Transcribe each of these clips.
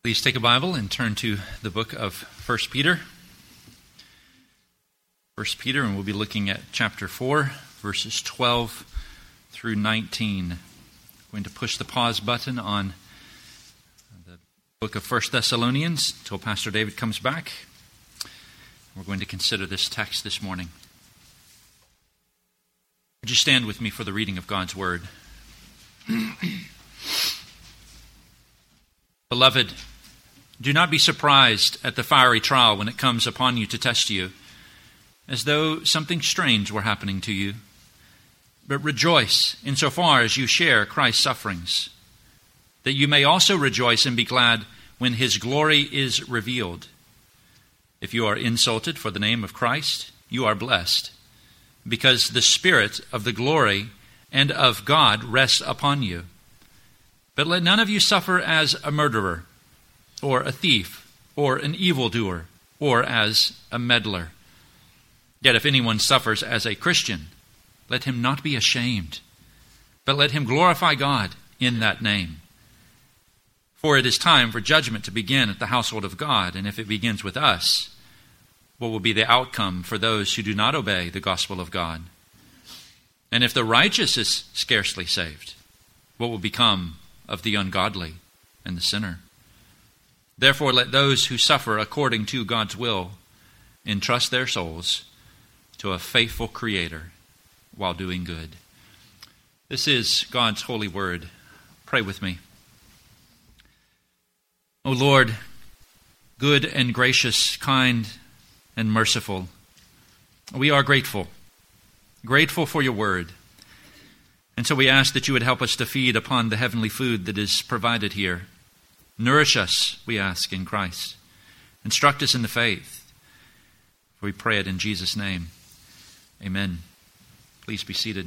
Please take a Bible and turn to the book of 1 Peter. 1 Peter, and we'll be looking at chapter 4, verses 12 through 19. I'm going to push the pause button on the book of 1 Thessalonians until Pastor David comes back. We're going to consider this text this morning. Would you stand with me for the reading of God's Word? Beloved, do not be surprised at the fiery trial when it comes upon you to test you, as though something strange were happening to you. But rejoice insofar as you share Christ's sufferings, that you may also rejoice and be glad when His glory is revealed. If you are insulted for the name of Christ, you are blessed, because the Spirit of the glory and of God rests upon you. But let none of you suffer as a murderer, or a thief, or an evildoer, or as a meddler. Yet if anyone suffers as a Christian, let him not be ashamed, but let him glorify God in that name. For it is time for judgment to begin at the household of God, and if it begins with us, what will be the outcome for those who do not obey the gospel of God? And if the righteous is scarcely saved, what will become of the ungodly and the sinner? Therefore, let those who suffer according to God's will entrust their souls to a faithful Creator while doing good. This is God's holy word. Pray with me. O Lord, good and gracious, kind and merciful, we are grateful for your word. And so we ask that you would help us to feed upon the heavenly food that is provided here. Nourish us, we ask, in Christ. Instruct us in the faith. For we pray it in Jesus' name. Amen. Please be seated.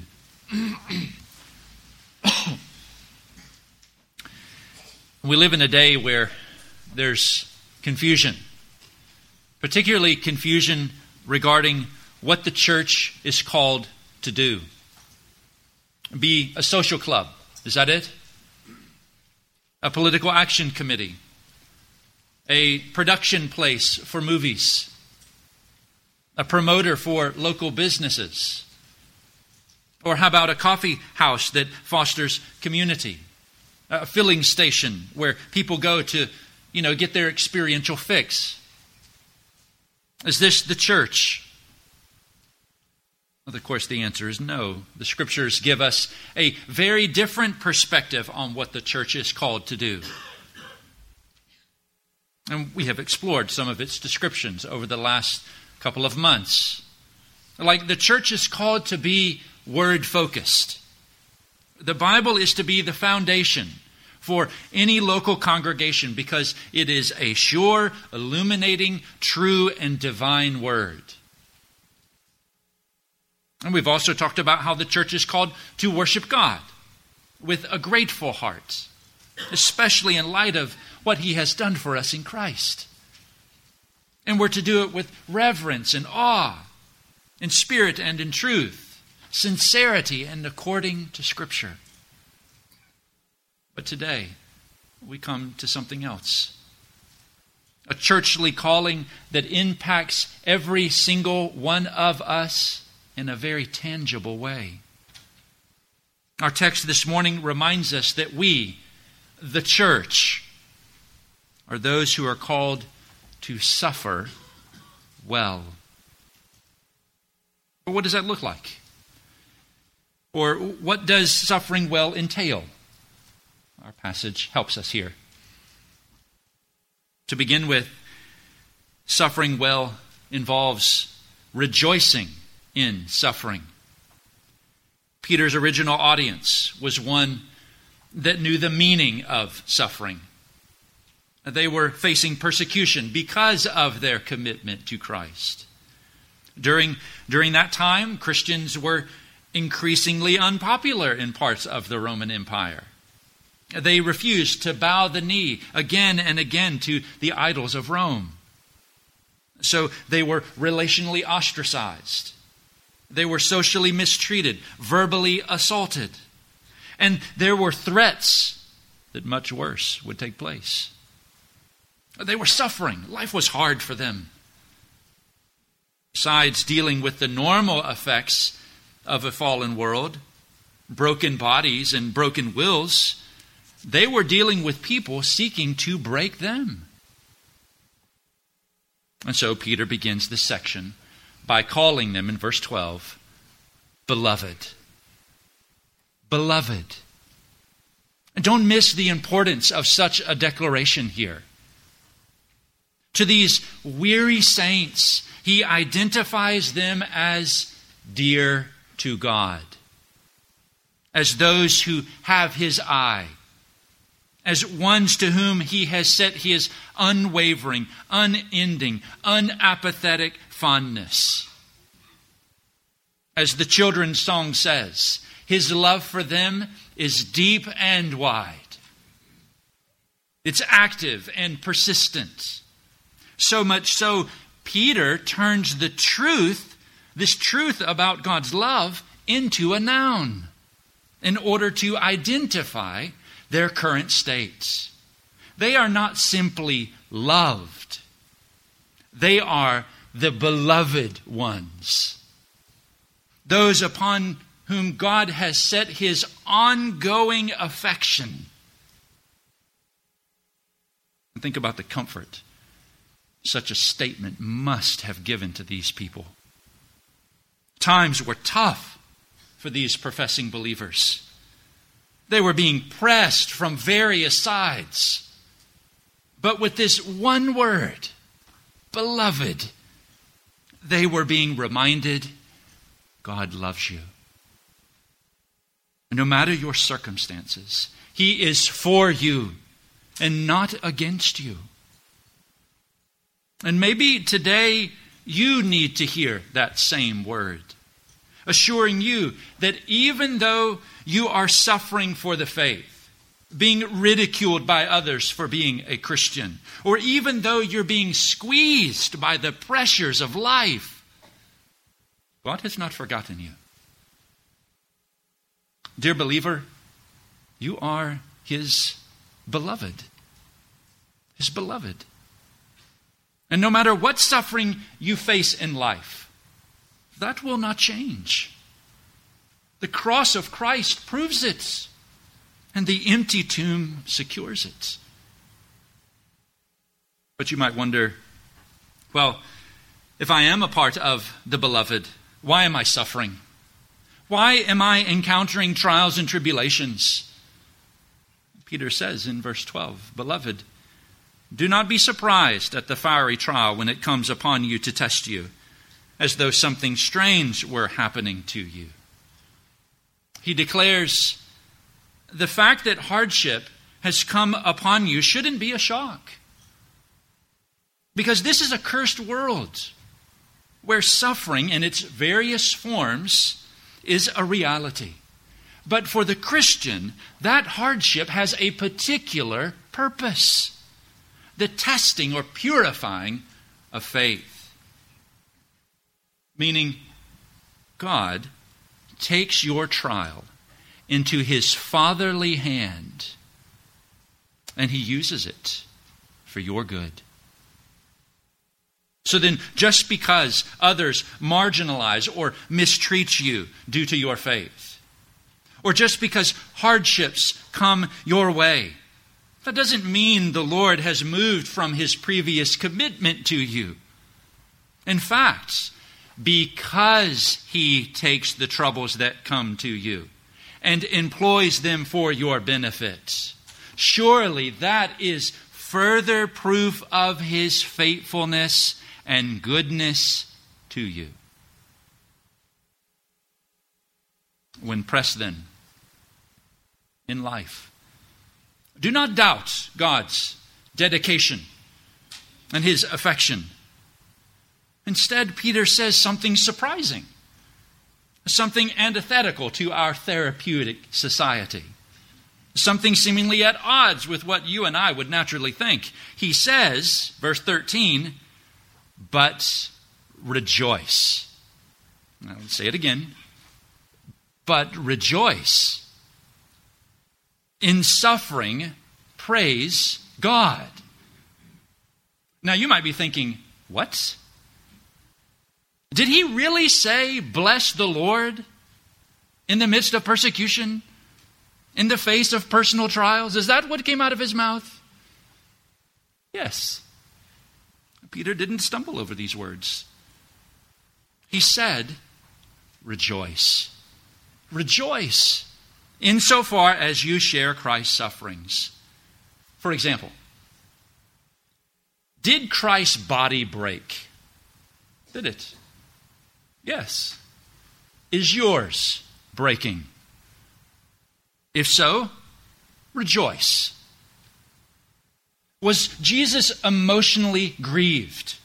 We live in a day where there's confusion, particularly confusion regarding what the church is called to do. Be a social club. Is that it? A political action committee, a production place for movies, a promoter for local businesses, or how about a coffee house that fosters community, a filling station where people go to, get their experiential fix. Is this the church? Well, of course, the answer is no. The Scriptures give us a very different perspective on what the church is called to do. And we have explored some of its descriptions over the last couple of months. Like, the church is called to be word-focused. The Bible is to be the foundation for any local congregation because it is a sure, illuminating, true, and divine word. And we've also talked about how the church is called to worship God with a grateful heart, especially in light of what He has done for us in Christ. And we're to do it with reverence and awe, in spirit and in truth, sincerity and according to Scripture. But today, we come to something else. A churchly calling that impacts every single one of us in a very tangible way. Our text this morning reminds us that we, the church, are those who are called to suffer well. But what does that look like? Or what does suffering well entail? Our passage helps us here. To begin with, suffering well involves rejoicing in suffering. Peter's original audience was one that knew the meaning of suffering. They were facing persecution because of their commitment to Christ. During that time, Christians were increasingly unpopular in parts of the Roman Empire. They refused to bow the knee again and again to the idols of Rome. So they were relationally ostracized. They were socially mistreated, verbally assaulted. And there were threats that much worse would take place. They were suffering. Life was hard for them. Besides dealing with the normal effects of a fallen world, broken bodies and broken wills, they were dealing with people seeking to break them. And so Peter begins this section by calling them in verse 12, beloved. Beloved. And don't miss the importance of such a declaration here. To these weary saints, he identifies them as dear to God, as those who have his eye, as ones to whom he has set his unwavering, unending, unapathetic fondness. As the children's song says, his love for them is deep and wide. It's active and persistent. So much so, Peter turns the truth, this truth about God's love, into a noun in order to identify their current states. They are not simply loved. They are the beloved ones. Those upon whom God has set his ongoing affection. Think about the comfort such a statement must have given to these people. Times were tough for these professing believers. They were being pressed from various sides. But with this one word, beloved, they were being reminded, God loves you. No matter your circumstances, he is for you and not against you. And maybe today you need to hear that same word, assuring you that even though you are suffering for the faith, being ridiculed by others for being a Christian, or even though you're being squeezed by the pressures of life, God has not forgotten you. Dear believer, you are his beloved. His beloved. And no matter what suffering you face in life, that will not change. The cross of Christ proves it, and the empty tomb secures it. But you might wonder, well, if I am a part of the beloved, why am I suffering? Why am I encountering trials and tribulations? Peter says in verse 12, beloved, do not be surprised at the fiery trial when it comes upon you to test you, as though something strange were happening to you. He declares, the fact that hardship has come upon you shouldn't be a shock. Because this is a cursed world where suffering in its various forms is a reality. But for the Christian, that hardship has a particular purpose. The testing or purifying of faith. Meaning, God takes your trial into his fatherly hand and he uses it for your good. So then, just because others marginalize or mistreat you due to your faith, or just because hardships come your way, that doesn't mean the Lord has moved from his previous commitment to you. In fact, because he takes the troubles that come to you and employs them for your benefit, surely that is further proof of his faithfulness and goodness to you. When pressed then in life, do not doubt God's dedication and his affection. Instead, Peter says something surprising, something antithetical to our therapeutic society, something seemingly at odds with what you and I would naturally think. He says, verse 13, but rejoice. Now, let's say it again. But rejoice. In suffering, praise God. Now you might be thinking, what? Did he really say, bless the Lord in the midst of persecution, in the face of personal trials? Is that what came out of his mouth? Yes. Peter didn't stumble over these words. He said, rejoice. Rejoice insofar as you share Christ's sufferings. For example, did Christ's body break? Did it? Yes. Is yours breaking? If so, rejoice. Was Jesus emotionally grieved?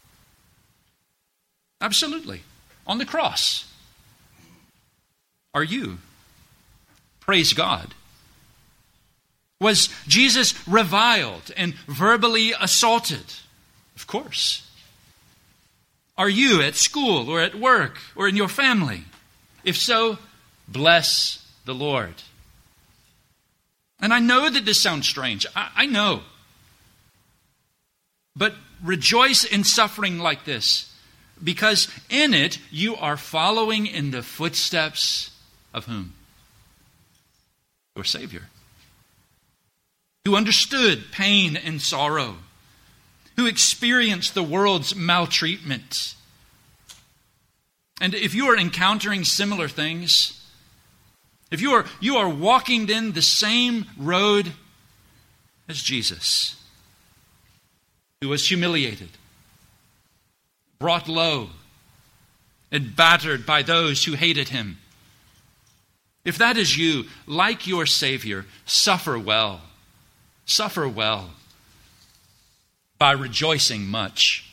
Absolutely. On the cross. Are you? Praise God. Was Jesus reviled and verbally assaulted? Of course. Are you at school or at work or in your family? If so, bless the Lord. And I know that this sounds strange. I know. But rejoice in suffering like this, because in it you are following in the footsteps of whom? Your Savior. Who understood pain and sorrow. Who experienced the world's maltreatment. And if you are encountering similar things, if you are walking in the same road as Jesus, who was humiliated, brought low, and battered by those who hated him. If that is you, like your Savior, suffer well. Suffer well by rejoicing much.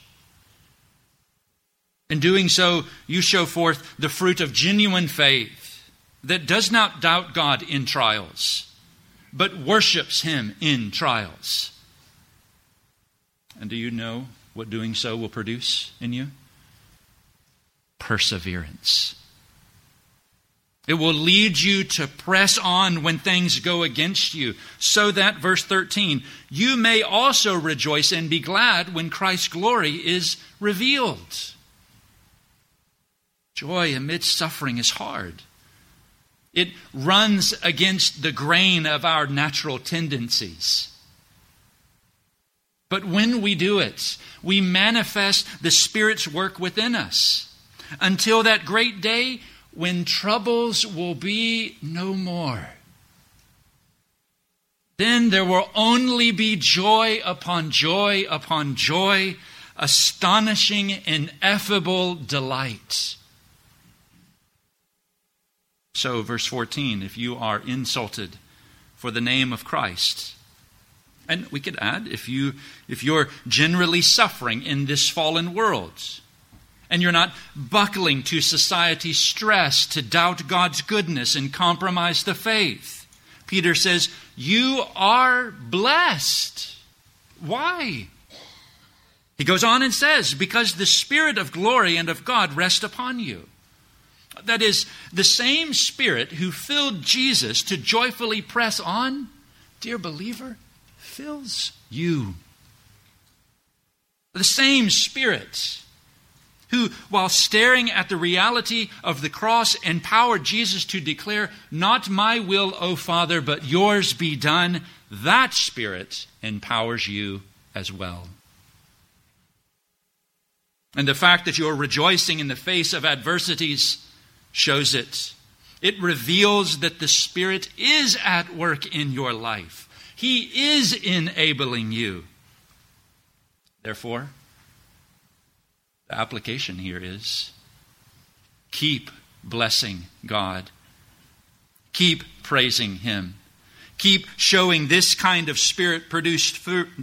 In doing so, you show forth the fruit of genuine faith that does not doubt God in trials, but worships Him in trials. And do you know what doing so will produce in you? Perseverance. It will lead you to press on when things go against you, so that, verse 13, you may also rejoice and be glad when Christ's glory is revealed. Joy amidst suffering is hard. It runs against the grain of our natural tendencies. But when we do it, we manifest the Spirit's work within us until that great day when troubles will be no more. Then there will only be joy upon joy upon joy, astonishing, ineffable delight. So, verse 14, if you are insulted for the name of Christ, and we could add, if you're generally suffering in this fallen world, and you're not buckling to society's stress to doubt God's goodness and compromise the faith, Peter says, you are blessed. Why? He goes on and says, because the Spirit of glory and of God rest upon you. That is, the same Spirit who filled Jesus to joyfully press on, dear believer, fills you. The same Spirit who, while staring at the reality of the cross, empowered Jesus to declare, not my will, O Father, but yours be done. That Spirit empowers you as well. And the fact that you're rejoicing in the face of adversities shows it. It reveals that the Spirit is at work in your life. He is enabling you. Therefore, the application here is keep blessing God. Keep praising Him. Keep showing this kind of Spirit-produced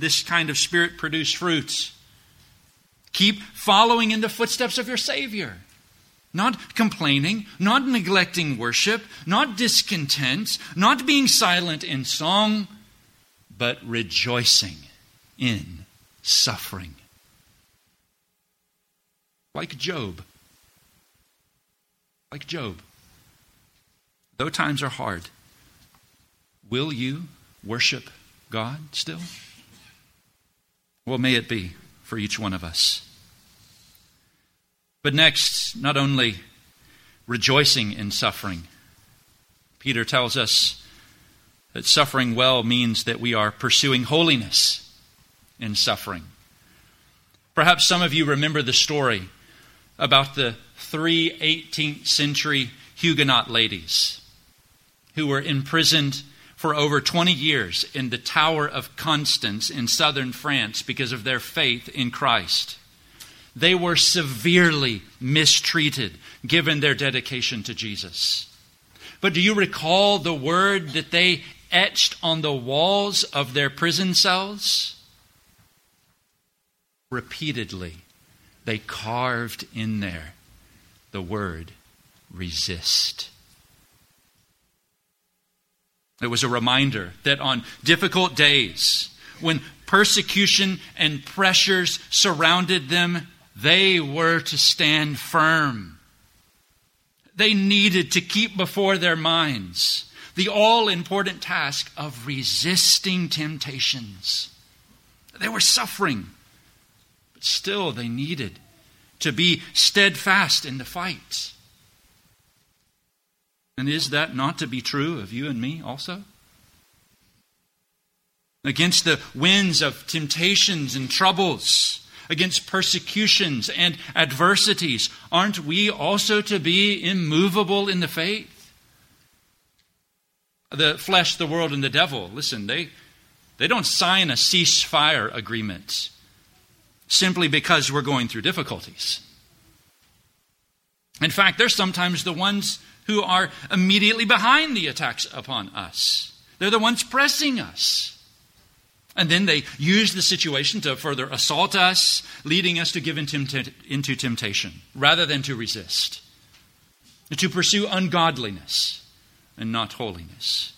fruits. Keep following in the footsteps of your Savior. Not complaining, not neglecting worship, not discontent, not being silent in song, but rejoicing in suffering. Like Job. Like Job. Though times are hard, will you worship God still? Well, may it be for each one of us. But next, not only rejoicing in suffering, Peter tells us that suffering well means that we are pursuing holiness in suffering. Perhaps some of you remember the story about the 3 18th century Huguenot ladies who were imprisoned for over 20 years in the Tower of Constance in southern France because of their faith in Christ. They were severely mistreated given their dedication to Jesus. But do you recall the word that they etched on the walls of their prison cells? Repeatedly, they carved in there the word resist. It was a reminder that on difficult days, when persecution and pressures surrounded them, they were to stand firm. They needed to keep before their minds the all-important task of resisting temptations. They were suffering, but still they needed to be steadfast in the fight. And is that not to be true of you and me also? Against the winds of temptations and troubles, against persecutions and adversities, aren't we also to be immovable in the faith? The flesh, the world, and the devil, listen, they don't sign a ceasefire agreement simply because we're going through difficulties. In fact, they're sometimes the ones who are immediately behind the attacks upon us. They're the ones pressing us. And then they use the situation to further assault us, leading us to give into temptation rather than to resist, to pursue ungodliness and not holiness.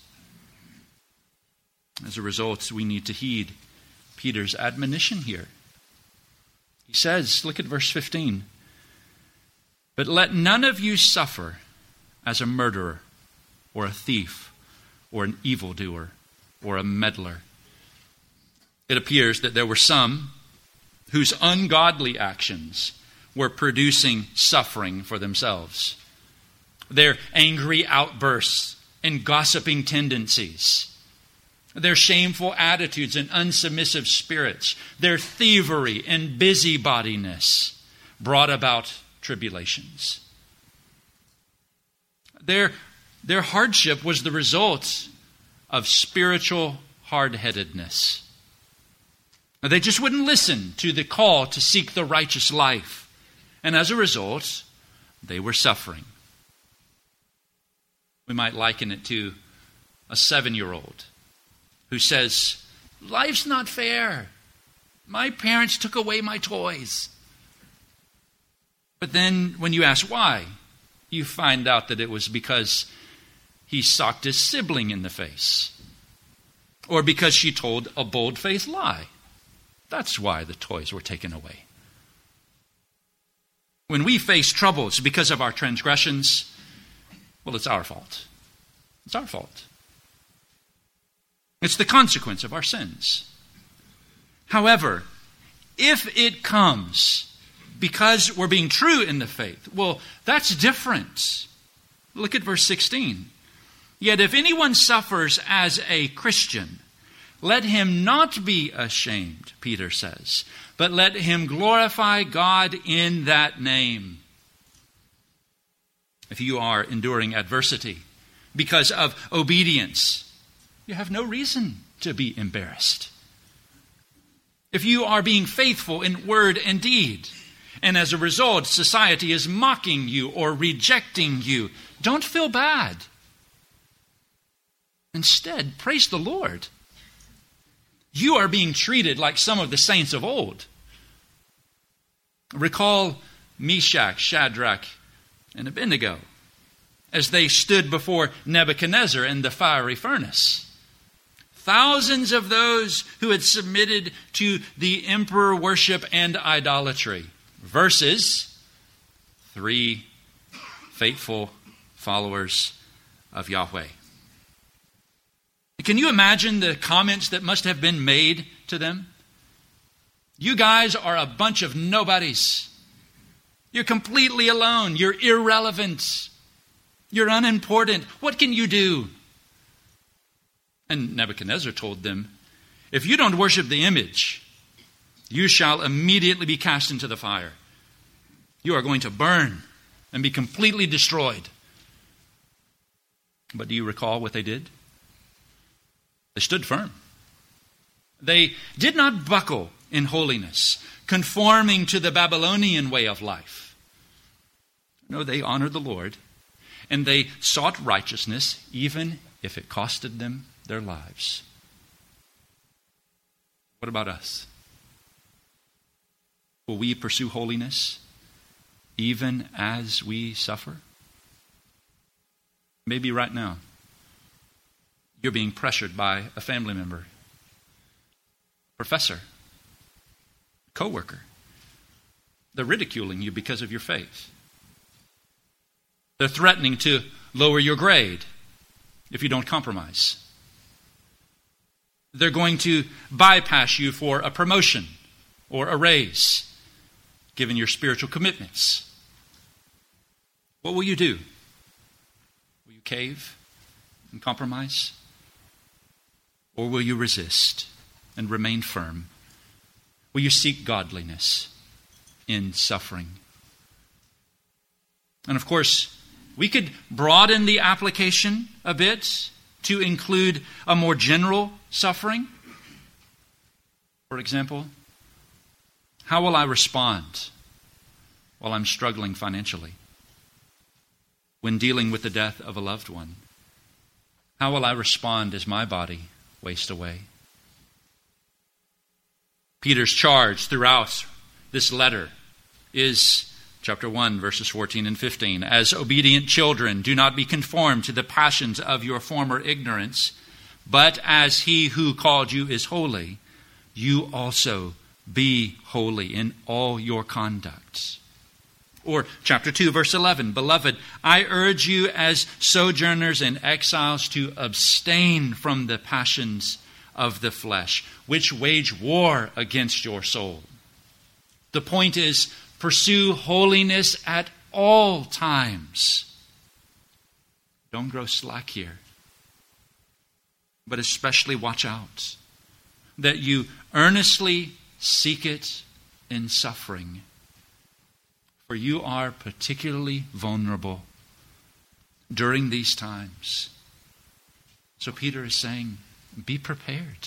As a result, we need to heed Peter's admonition here. He says, look at verse 15, "But let none of you suffer as a murderer or a thief or an evildoer or a meddler." It appears that there were some whose ungodly actions were producing suffering for themselves. Their angry outbursts and gossiping tendencies, their shameful attitudes and unsubmissive spirits, their thievery and busybodiness brought about tribulations. Their hardship was the result of spiritual hard-headedness. They just wouldn't listen to the call to seek the righteous life. And as a result, they were suffering. We might liken it to a 7-year-old who says, "Life's not fair. My parents took away my toys." But then when you ask why, you find out that it was because he socked his sibling in the face, or because she told a bold-faced lie. That's why the toys were taken away. When we face troubles because of our transgressions, well, it's our fault. It's our fault. It's the consequence of our sins. However, if it comes because we're being true in the faith, well, that's different. Look at verse 16. "Yet if anyone suffers as a Christian, let him not be ashamed," Peter says, "but let him glorify God in that name." If you are enduring adversity because of obedience, you have no reason to be embarrassed. If you are being faithful in word and deed, and as a result, society is mocking you or rejecting you, don't feel bad. Instead, praise the Lord. You are being treated like some of the saints of old. Recall Meshach, Shadrach, and Abednego as they stood before Nebuchadnezzar in the fiery furnace. Thousands of those who had submitted to the emperor worship and idolatry, versus 3 faithful followers of Yahweh. Can you imagine the comments that must have been made to them? You guys are a bunch of nobodies. You're completely alone. You're irrelevant. You're unimportant. What can you do? And Nebuchadnezzar told them, if you don't worship the image, you shall immediately be cast into the fire. You are going to burn and be completely destroyed. But do you recall what they did? They stood firm. They did not buckle in holiness, conforming to the Babylonian way of life. No, they honored the Lord, and they sought righteousness, even if it costed them their lives. What about us? Will we pursue holiness even as we suffer? Maybe right now you're being pressured by a family member, professor, coworker. They're ridiculing you because of your faith. They're threatening to lower your grade if you don't compromise. They're going to bypass you for a promotion or a raise, given your spiritual commitments. What will you do? Will you cave and compromise? Or will you resist and remain firm? Will you seek godliness in suffering? And of course, we could broaden the application a bit to include a more general suffering. For example, how will I respond while I'm struggling financially? When dealing with the death of a loved one? How will I respond as my body wastes away? Peter's charge throughout this letter is chapter 1, verses 14 and 15. As obedient children, do not be conformed to the passions of your former ignorance, but as he who called you is holy, you also be holy in all your conduct. Or chapter 2, verse 11, Beloved, I urge you as sojourners and exiles to abstain from the passions of the flesh, which wage war against your soul. The point is, pursue holiness at all times. Don't grow slack here. But especially watch out that you earnestly seek it in suffering. For you are particularly vulnerable during these times. So Peter is saying, be prepared.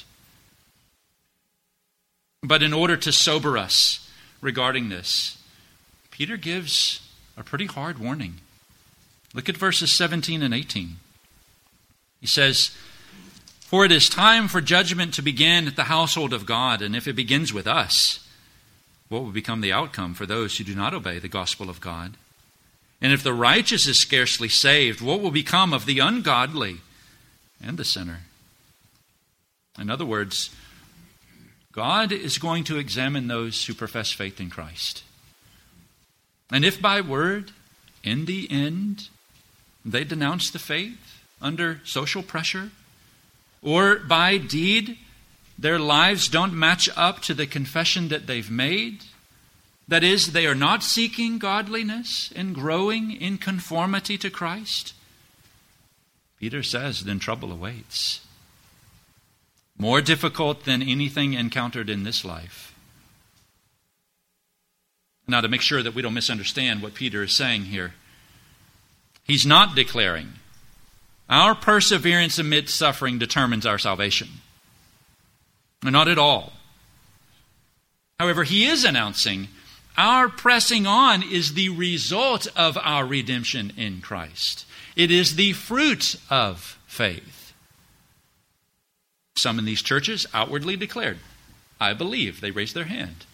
But in order to sober us regarding this, Peter gives a pretty hard warning. Look at verses 17 and 18. He says, For it is time for judgment to begin at the household of God, and if it begins with us, what will become the outcome for those who do not obey the gospel of God? And if the righteous is scarcely saved, what will become of the ungodly and the sinner? In other words, God is going to examine those who profess faith in Christ. And if by word, in the end, they denounce the faith under social pressure, or by deed, their lives don't match up to the confession that they've made, that is, they are not seeking godliness and growing in conformity to Christ, Peter says, then trouble awaits. More difficult than anything encountered in this life. Now, to make sure that we don't misunderstand what Peter is saying here, he's not declaring our perseverance amid suffering determines our salvation. Not at all. However, he is announcing our pressing on is the result of our redemption in Christ. It is the fruit of faith. Some in these churches outwardly declared, I believe. They raised their hand.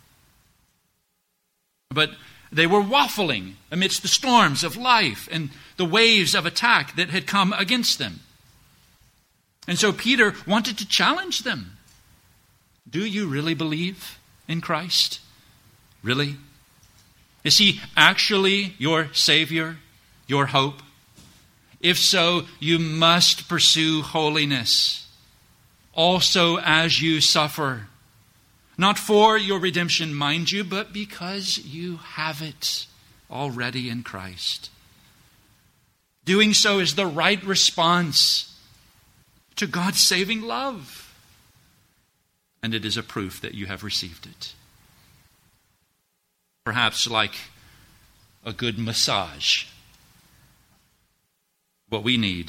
But they were waffling amidst the storms of life and the waves of attack that had come against them. And so Peter wanted to challenge them. Do you really believe in Christ? Really? Is he actually your Savior, your hope? If so, you must pursue holiness, also as you suffer. Not for your redemption, mind you, but because you have it already in Christ. Doing so is the right response to God's saving love. And it is a proof that you have received it. Perhaps like a good massage, what we need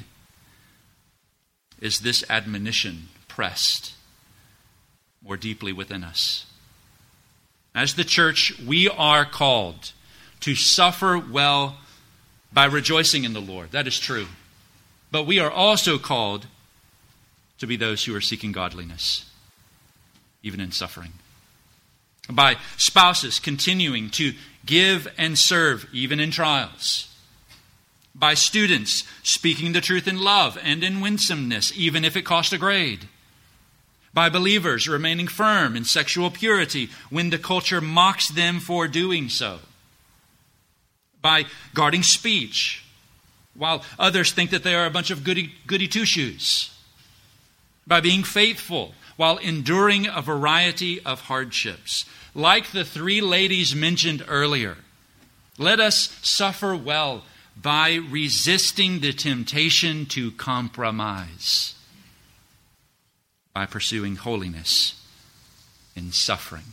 is this admonition pressed more deeply within us. As the church, we are called to suffer well by rejoicing in the Lord. That is true. But we are also called to be those who are seeking godliness, even in suffering. By spouses continuing to give and serve, even in trials. By students speaking the truth in love and in winsomeness, even if it cost a grade. By believers remaining firm in sexual purity when the culture mocks them for doing so. By guarding speech while others think that they are a bunch of goody two-shoes. By being faithful while enduring a variety of hardships. Like the three ladies mentioned earlier, let us suffer well by resisting the temptation to compromise. By pursuing holiness in suffering.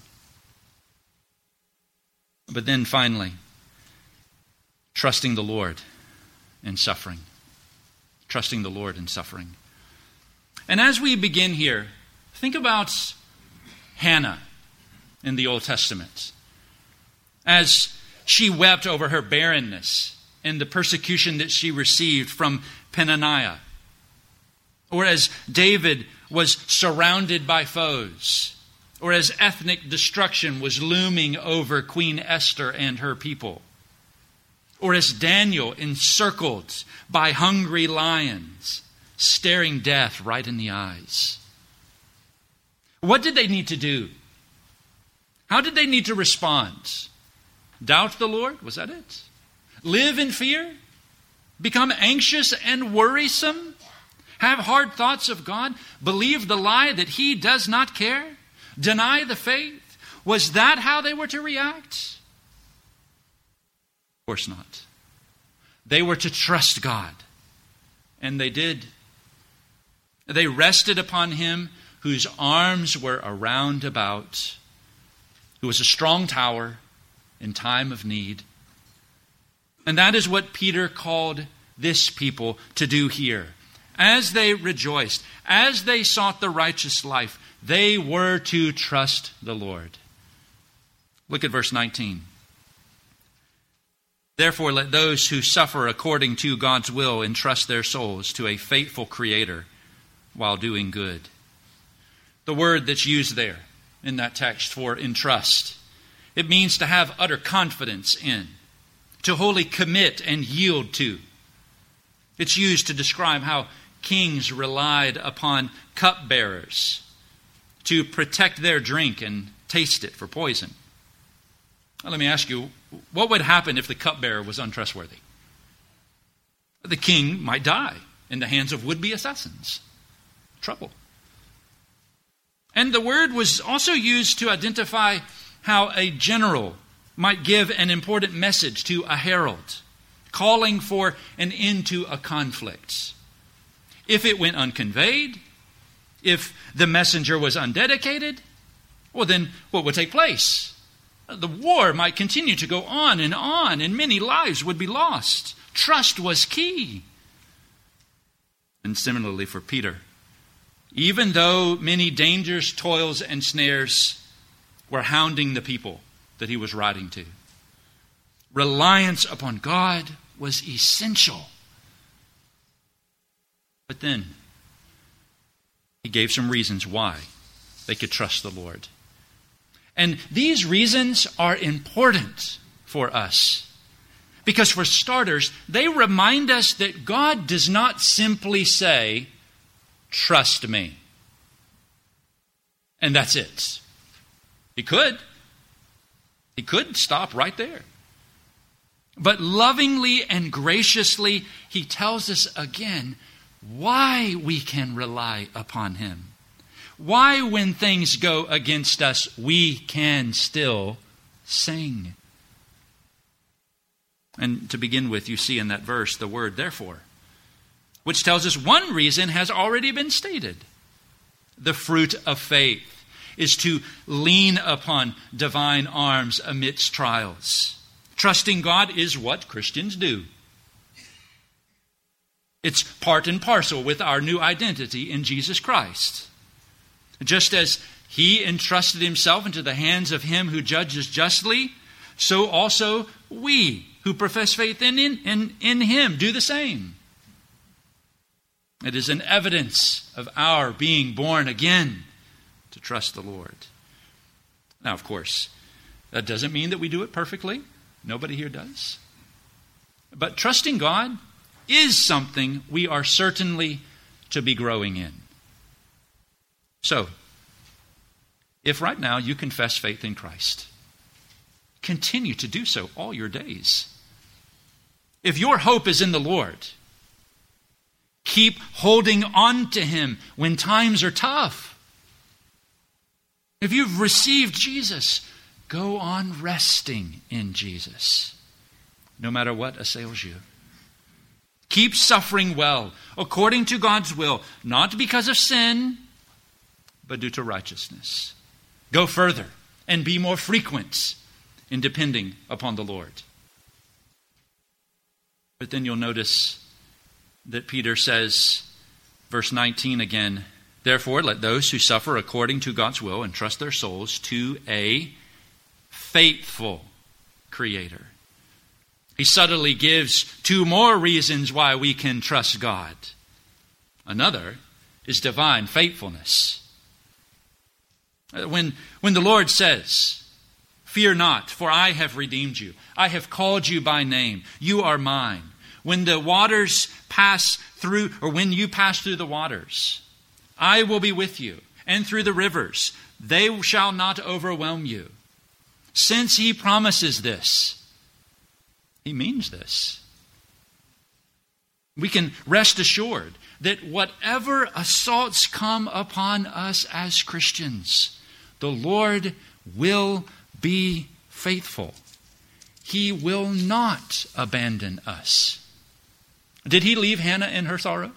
But then finally, trusting the Lord in suffering. Trusting the Lord in suffering. And as we begin here, think about Hannah in the Old Testament. As she wept over her barrenness and the persecution that she received from Peninnah. Or as David was surrounded by foes, or as ethnic destruction was looming over Queen Esther and her people, or as Daniel encircled by hungry lions, staring death right in the eyes. What did they need to do? How did they need to respond? Doubt the Lord? Was that it? Live in fear? Become anxious and worrisome? Have hard thoughts of God? Believe the lie that He does not care? Deny the faith? Was that how they were to react? Of course not. They were to trust God. And they did. They rested upon Him whose arms were around about, who was a strong tower in time of need. And that is what Peter called this people to do here. As they rejoiced, as they sought the righteous life, they were to trust the Lord. Look at verse 19. Therefore, let those who suffer according to God's will entrust their souls to a faithful Creator while doing good. The word that's used there in that text for entrust, it means to have utter confidence in, to wholly commit and yield to. It's used to describe how kings relied upon cupbearers to protect their drink and taste it for poison. Now, let me ask you, what would happen if the cupbearer was untrustworthy? The king might die in the hands of would-be assassins. Trouble. And the word was also used to identify how a general might give an important message to a herald, calling for an end to a conflict. If it went unconveyed, if the messenger was undedicated, well then what would take place? The war might continue to go on, and many lives would be lost. Trust was key. And similarly for Peter, even though many dangers, toils, and snares were hounding the people that he was writing to, reliance upon God was essential. But then, he gave some reasons why they could trust the Lord. And these reasons are important for us. Because for starters, they remind us that God does not simply say, trust me. And that's it. He could. He could stop right there. But lovingly and graciously, He tells us again why we can rely upon Him. Why, when things go against us, we can still sing? And to begin with, you see in that verse the word therefore, which tells us one reason has already been stated. The fruit of faith is to lean upon divine arms amidst trials. Trusting God is what Christians do. It's part and parcel with our new identity in Jesus Christ. Just as He entrusted Himself into the hands of Him who judges justly, so also we who profess faith in Him do the same. It is an evidence of our being born again to trust the Lord. Now, of course, that doesn't mean that we do it perfectly. Nobody here does. But trusting God is something we are certainly to be growing in. So, if right now you confess faith in Christ, continue to do so all your days. If your hope is in the Lord, keep holding on to Him when times are tough. If you've received Jesus, go on resting in Jesus, no matter what assails you. Keep suffering well, according to God's will, not because of sin, but due to righteousness. Go further and be more frequent in depending upon the Lord. But then you'll notice that Peter says, verse 19 again, therefore let those who suffer according to God's will entrust their souls to a faithful Creator. He subtly gives two more reasons why we can trust God. Another is divine faithfulness. When the Lord says, fear not, for I have redeemed you. I have called you by name. You are mine. When the waters pass through, or when you pass through the waters, I will be with you. And through the rivers, they shall not overwhelm you. Since He promises this, He means this. We can rest assured that whatever assaults come upon us as Christians, the Lord will be faithful. He will not abandon us. Did He leave Hannah in her sorrow?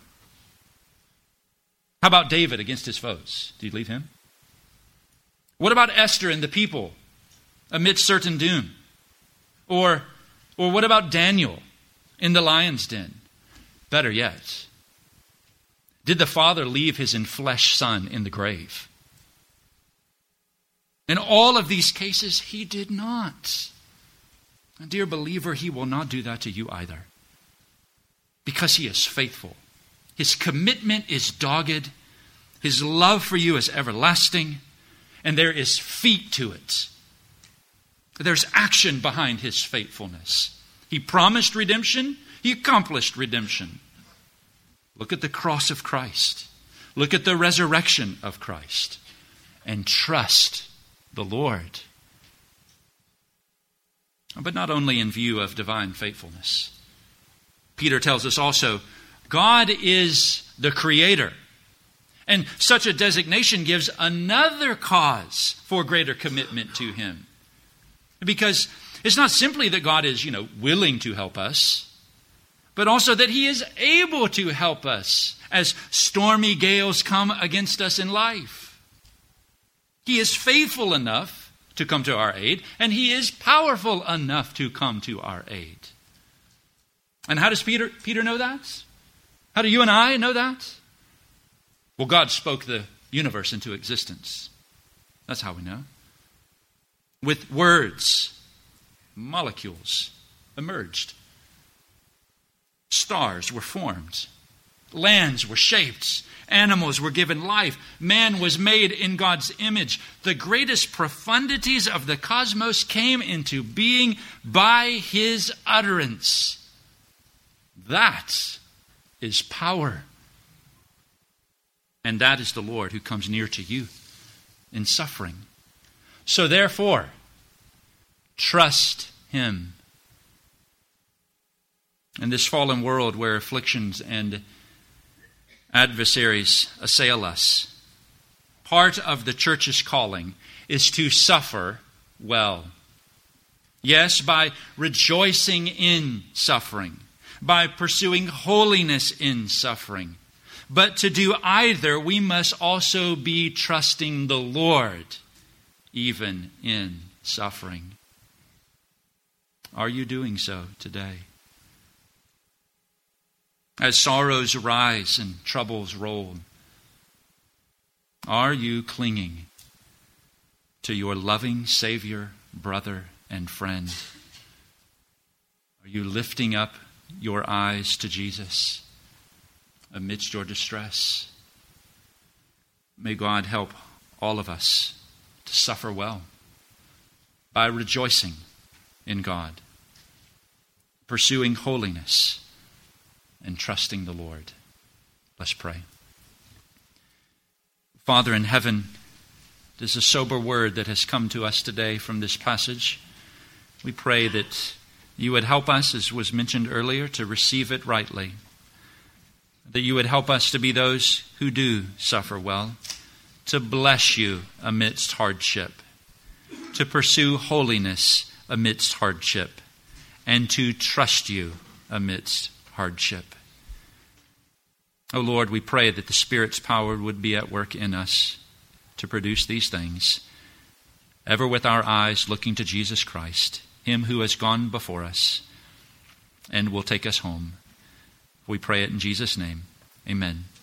How about David against his foes? Did He leave him? What about Esther and the people amidst certain doom? Or what about Daniel in the lion's den? Better yet, did the Father leave His enfleshed Son in the grave? In all of these cases, He did not. And dear believer, He will not do that to you either. Because He is faithful. His commitment is dogged. His love for you is everlasting. And there is feet to it. There's action behind His faithfulness. He promised redemption. He accomplished redemption. Look at the cross of Christ. Look at the resurrection of Christ. And trust the Lord. But not only in view of divine faithfulness. Peter tells us also, God is the Creator. And such a designation gives another cause for greater commitment to Him. Because it's not simply that God is, willing to help us, but also that He is able to help us as stormy gales come against us in life. He is faithful enough to come to our aid, and He is powerful enough to come to our aid. And how does Peter know that? How do you and I know that? Well, God spoke the universe into existence. That's how we know. With words, molecules emerged. Stars were formed. Lands were shaped. Animals were given life. Man was made in God's image. The greatest profundities of the cosmos came into being by His utterance. That is power. And that is the Lord who comes near to you in suffering. So therefore, trust Him. In this fallen world where afflictions and adversaries assail us, part of the church's calling is to suffer well. Yes, by rejoicing in suffering, by pursuing holiness in suffering. But to do either, we must also be trusting the Lord, even in suffering. Are you doing so today? As sorrows rise and troubles roll, are you clinging to your loving Savior, brother, and friend? Are you lifting up your eyes to Jesus amidst your distress? May God help all of us to suffer well by rejoicing in God, pursuing holiness, and trusting the Lord. Let's pray. Father in heaven, it is a sober word that has come to us today from this passage. We pray that you would help us, as was mentioned earlier, to receive it rightly. That you would help us to be those who do suffer well, to bless you amidst hardship, to pursue holiness amidst hardship, and to trust you amidst hardship. O Lord, we pray that the Spirit's power would be at work in us to produce these things, ever with our eyes looking to Jesus Christ, Him who has gone before us and will take us home. We pray it in Jesus' name. Amen.